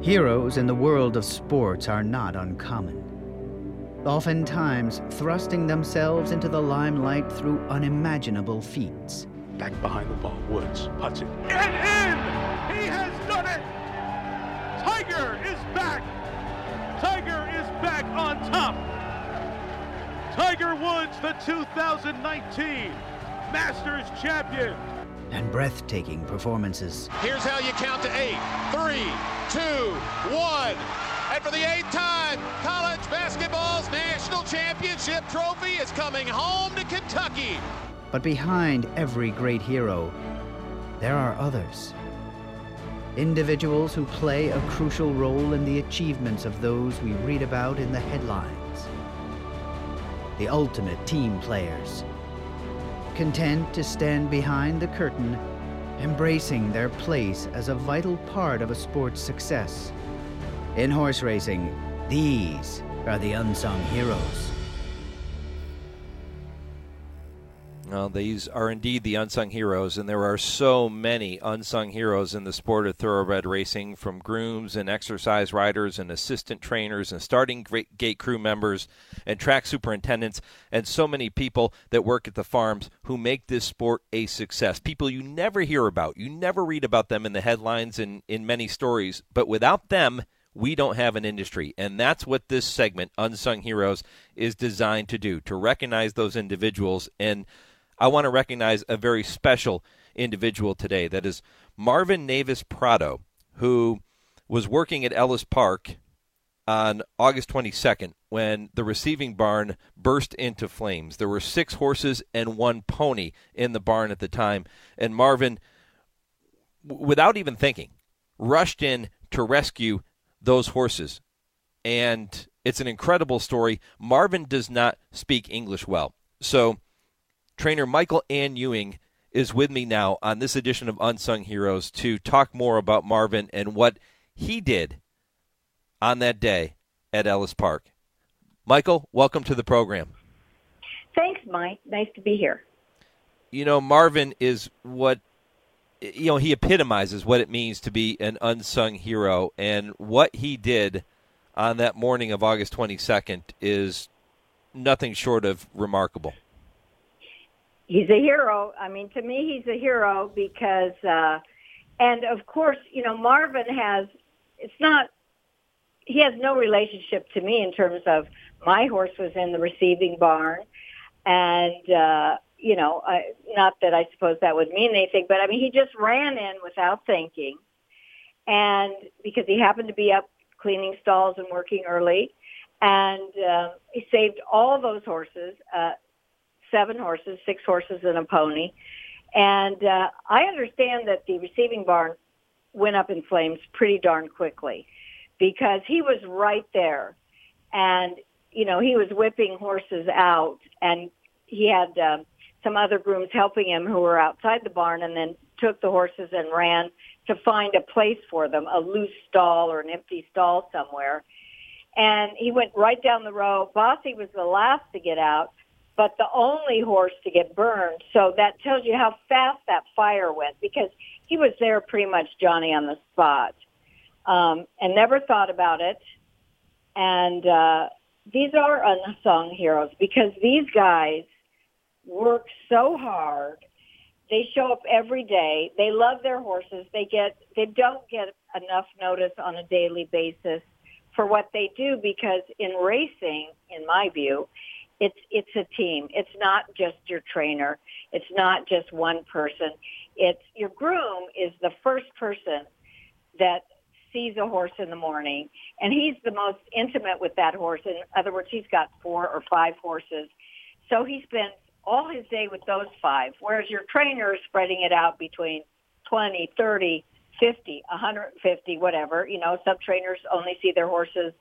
Heroes in the world of sports are not uncommon, oftentimes thrusting themselves into the limelight through unimaginable feats. Back behind the ball, Woods puts it. And in! He has done it! Tiger is back! Tiger is back on top! Tiger Woods, the 2019 Masters champion! And breathtaking performances. Here's how you count to 8. 3, 2, 1. And for the 8th time, college basketball's national championship trophy is coming home to Kentucky. But behind every great hero, there are others. Individuals who play a crucial role in the achievements of those we read about in the headlines. The ultimate team players, content to stand behind the curtain, embracing their place as a vital part of a sport's success. In horse racing, these are the unsung heroes. Well, these are indeed the unsung heroes, and there are so many unsung heroes in the sport of thoroughbred racing, from grooms and exercise riders and assistant trainers and starting gate crew members and track superintendents, and so many people that work at the farms who make this sport a success. People you never hear about. You never read about them in the headlines and in many stories, but without them, we don't have an industry. And that's what this segment, Unsung Heroes, is designed to do, to recognize those individuals. And I want to recognize a very special individual today. That is Marvin Navis Prado, who was working at Ellis Park on August 22nd when the receiving barn burst into flames. There were 6 horses and 1 pony in the barn at the time. And Marvin, without even thinking, rushed in to rescue those horses. And it's an incredible story. Marvin does not speak English well. So trainer Michael Ann Ewing is with me now on this edition of Unsung Heroes to talk more about Marvin and what he did on that day at Ellis Park. Michael, welcome to the program. Thanks, Mike. Nice to be here. You know, Marvin is he epitomizes what it means to be an unsung hero, and what he did on that morning of August 22nd is nothing short of remarkable. He's a hero. I mean, to me, he's a hero because, and of course, Marvin he has no relationship to me in terms of my horse was in the receiving barn. And, not that I suppose that would mean anything, but I mean, he just ran in without thinking. And because he happened to be up cleaning stalls and working early, and he saved all those horses, 7 horses, 6 horses and a pony. And I understand that the receiving barn went up in flames pretty darn quickly because he was right there. And, he was whipping horses out, and he had some other grooms helping him who were outside the barn, and then took the horses and ran to find a place for them, a loose stall or an empty stall somewhere. And he went right down the row. Bossy was the last to get out, but the only horse to get burned. So that tells you how fast that fire went, because he was there pretty much Johnny on the spot, and never thought about it. And these are unsung heroes because these guys work so hard. They show up every day. They love their horses. They don't get enough notice on a daily basis for what they do, because in racing, in my view, it's a team. It's not just your trainer. It's not just one person. It's your groom is the first person that sees a horse in the morning, and he's the most intimate with that horse. In other words, he's got 4 or 5 horses. So he spends all his day with those 5, whereas your trainer is spreading it out between 20, 30, 50, 150, whatever. Some trainers only see their horses,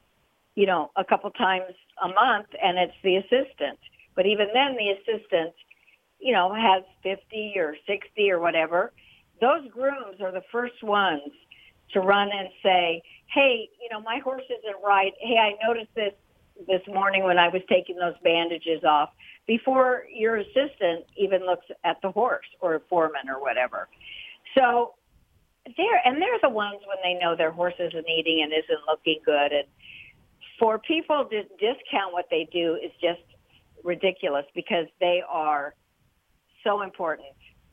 a couple times a month, and it's the assistant. But even then, the assistant, has 50 or 60 or whatever. Those grooms are the first ones to run and say, hey, my horse isn't right. Hey, I noticed this morning when I was taking those bandages off, before your assistant even looks at the horse or a foreman or whatever. So and they're the ones when they know their horse isn't eating and isn't looking good. And for people to discount what they do is just ridiculous because they are so important.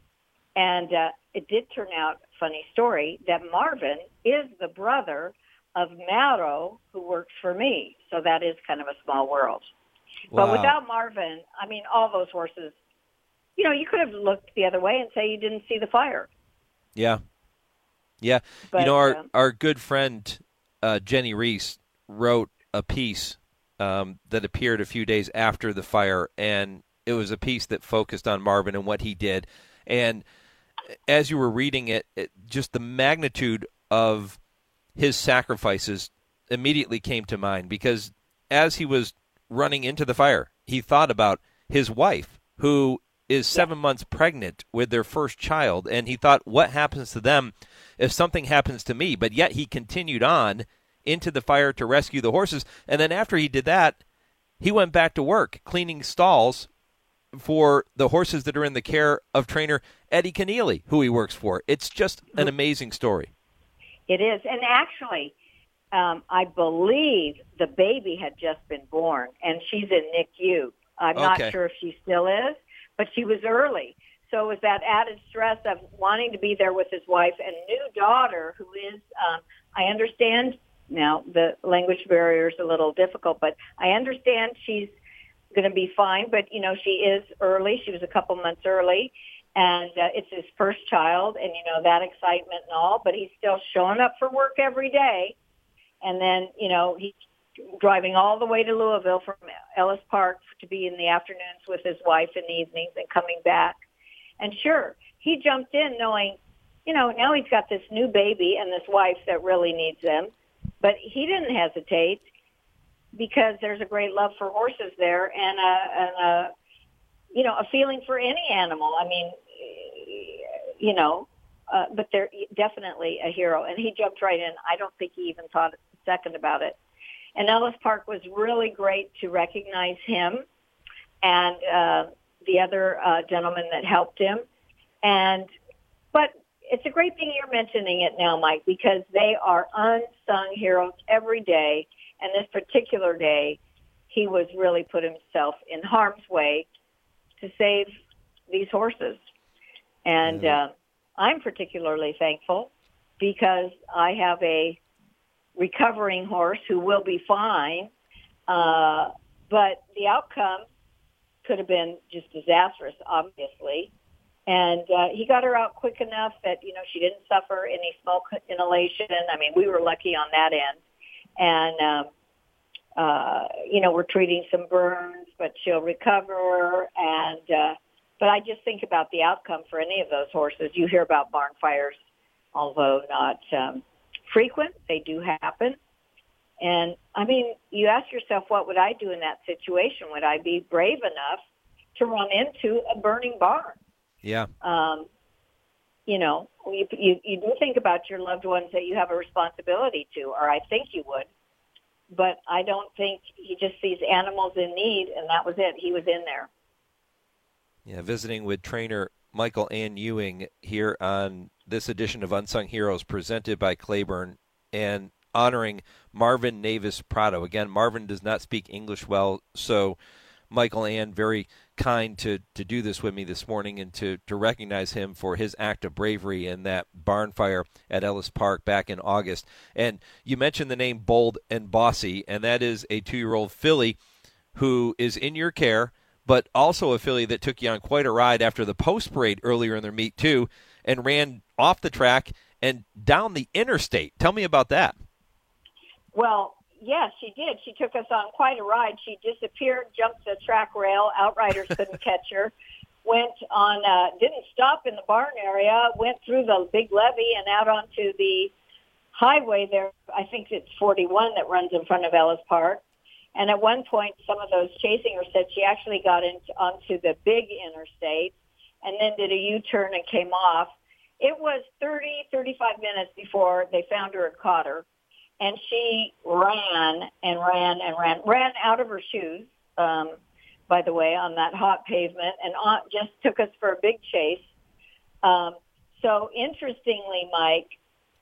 And it did turn out, funny story, that Marvin is the brother of Maro, who works for me. So that is kind of a small world. Wow. But without Marvin, I mean, all those horses, you know, you could have looked the other way and say you didn't see the fire. Yeah. Yeah. But, you know, our good friend Jenny Reese wrote a piece that appeared a few days after the fire, and it was a piece that focused on Marvin and what he did. And as you were reading it, just the magnitude of his sacrifices immediately came to mind, because as he was running into the fire, he thought about his wife, who is 7 months pregnant with their first child, and he thought, what happens to them if something happens to me? But yet he continued on into the fire to rescue the horses, and then after he did that, he went back to work cleaning stalls for the horses that are in the care of trainer Eddie Keneally, who he works for. It's just an amazing story. It is. And actually, I believe the baby had just been born, and she's in NICU. I'm not sure if she still is, but she was early. So it was that added stress of wanting to be there with his wife and new daughter, who is, I understand now the language barrier is a little difficult, but I understand she's going to be fine. But, you know, she is early. She was a couple months early. And it's his first child, and, you know, that excitement and all, but he's still showing up for work every day. And then, you know, he's driving all the way to Louisville from Ellis Park to be in the afternoons with his wife in the evenings and coming back. And sure, he jumped in knowing, you know, now he's got this new baby and this wife that really needs him. But he didn't hesitate because there's a great love for horses there and a you know, a feeling for any animal. I mean, you know, but they're definitely a hero. And he jumped right in. I don't think he even thought a second about it. And Ellis Park was really great to recognize him and the other gentleman that helped him. But it's a great thing you're mentioning it now, Mike, because they are unsung heroes every day. And this particular day, he was really put himself in harm's way to save these horses. And I'm particularly thankful because I have a recovering horse who will be fine. But the outcome could have been just disastrous, obviously. And he got her out quick enough that, you know, she didn't suffer any smoke inhalation. I mean, we were lucky on that end. And, you know, we're treating some burns, but she'll recover. And but I just think about the outcome for any of those horses. You hear about barn fires, although not frequent. They do happen. And, I mean, you ask yourself, what would I do in that situation? Would I be brave enough to run into a burning barn? Yeah. You know, you do think about your loved ones that you have a responsibility to, or I think you would. But I don't think he just sees animals in need, and that was it. He was in there. Yeah, visiting with trainer Michael Ann Ewing here on this edition of Unsung Heroes presented by Claiborne and honoring Marvin Navis Prado. Again, Marvin does not speak English well, so Michael Ann, very kind to do this with me this morning and to recognize him for his act of bravery in that barn fire at Ellis Park back in August. And you mentioned the name Bold and Bossy, and that is a 2-year-old filly who is in your care, but also a filly that took you on quite a ride after the post parade earlier in their meet too, and ran off the track and down the interstate. Tell me about that. Well, yes, she did. She took us on quite a ride. She disappeared, jumped the track rail. Outriders couldn't catch her. Went on, didn't stop in the barn area, went through the big levee and out onto the highway there. I think it's 41 that runs in front of Ellis Park. And at one point, some of those chasing her said she actually got onto the big interstate and then did a U-turn and came off. It was 30, 35 minutes before they found her and caught her. And she ran and ran and ran out of her shoes, by the way, on that hot pavement, and just took us for a big chase. So interestingly, Mike,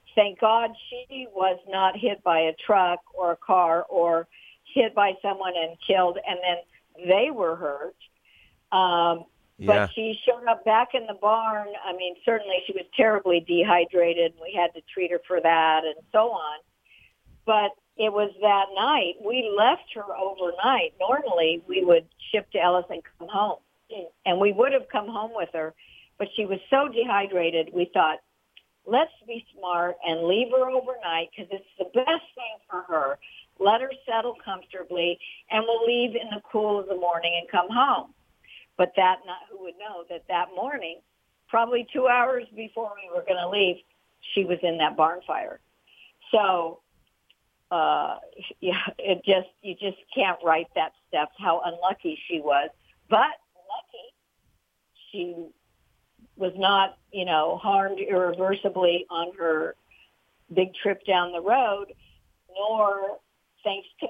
thank God she was not hit by a truck or a car or hit by someone and killed, and then they were hurt. But she showed up back in the barn. I mean, certainly she was terribly dehydrated. We had to treat her for that and so on. But it was that night. We left her overnight. Normally, we would ship to Ellis and come home. And we would have come home with her. But she was so dehydrated, we thought, let's be smart and leave her overnight because it's the best thing for her. Let her settle comfortably, and we'll leave in the cool of the morning and come home. But who would know that morning, probably 2 hours before we were going to leave, she was in that barn fire. So, you just can't write that stuff, how unlucky she was. But lucky, she was not, harmed irreversibly on her big trip down the road, nor thanks to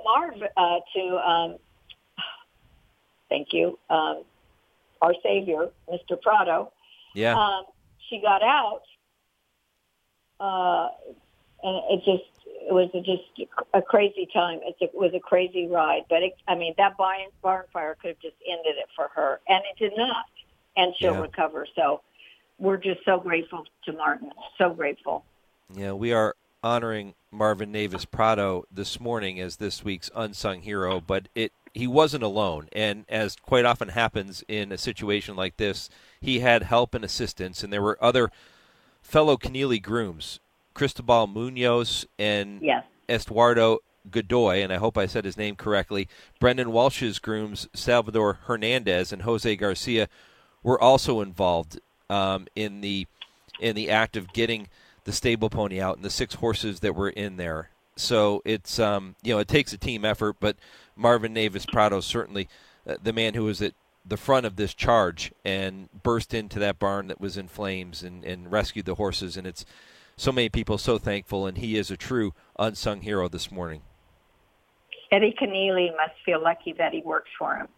thank you, our savior, Mr. Prado. Yeah. She got out, and it was just a crazy time. It was a crazy ride, but that barn fire could have just ended it for her, and it did not. And she'll recover. So we're just so grateful to Martin. So grateful. Yeah, we are honoring Marvin Navis Prado this morning as this week's unsung hero, but he wasn't alone, and as quite often happens in a situation like this, he had help and assistance, and there were other fellow Keneally grooms, Cristobal Munoz and Estuardo Godoy, and I hope I said his name correctly. Brendan Walsh's grooms, Salvador Hernandez and Jose Garcia, were also involved in the act of getting the stable pony out and the 6 horses that were in there. So it's it takes a team effort, but Marvin Navis Prado is certainly the man who was at the front of this charge and burst into that barn that was in flames and rescued the horses. And it's so many people so thankful, and he is a true unsung hero this morning. Eddie Keneally must feel lucky that he works for him.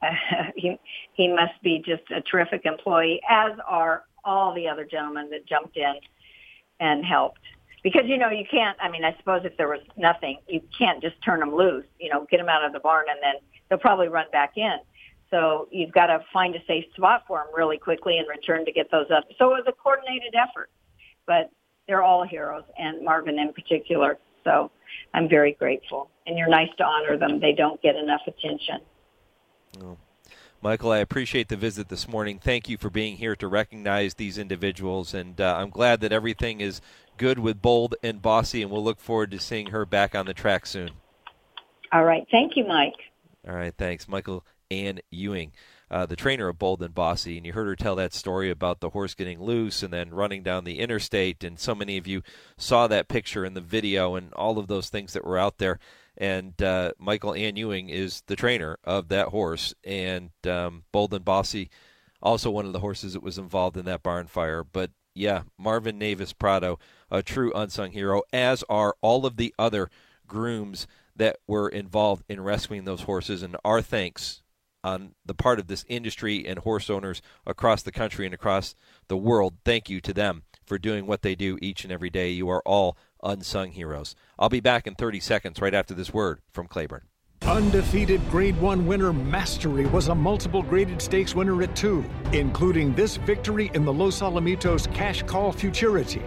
He must be just a terrific employee, as are all the other gentlemen that jumped in and helped. Because, you can't, I suppose if there was nothing, you can't just turn them loose, get them out of the barn, and then they'll probably run back in. So you've got to find a safe spot for them really quickly and return to get those up. So it was a coordinated effort. But they're all heroes, and Marvin in particular. So I'm very grateful. And you're nice to honor them. They don't get enough attention. Oh. Michael, I appreciate the visit this morning. Thank you for being here to recognize these individuals, and I'm glad that everything is good with Bold and Bossy, and we'll look forward to seeing her back on the track soon. All right. Thank you, Mike. All right. Thanks. Michael Ann Ewing, the trainer of Bold and Bossy, and you heard her tell that story about the horse getting loose and then running down the interstate, and so many of you saw that picture in the video and all of those things that were out there. And Michael Ann Ewing is the trainer of that horse, and Bold and Bossy, also one of the horses that was involved in that barn fire. But yeah, Marvin Navis Prado, a true unsung hero, as are all of the other grooms that were involved in rescuing those horses. And our thanks on the part of this industry and horse owners across the country and across the world. Thank you to them for doing what they do each and every day. You are all unsung heroes. I'll be back in 30 seconds right after this word from Claiborne. Undefeated Grade 1 winner Mastery was a multiple graded stakes winner at 2, including this victory in the Los Alamitos Cash Call Futurity.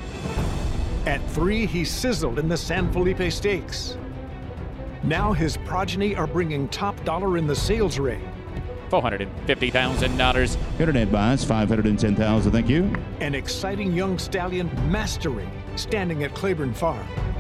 At 3, he sizzled in the San Felipe Stakes. Now his progeny are bringing top dollar in the sales ring. $450,000. Internet buys $510,000. Thank you. An exciting young stallion Mastery standing at Claiborne Farm.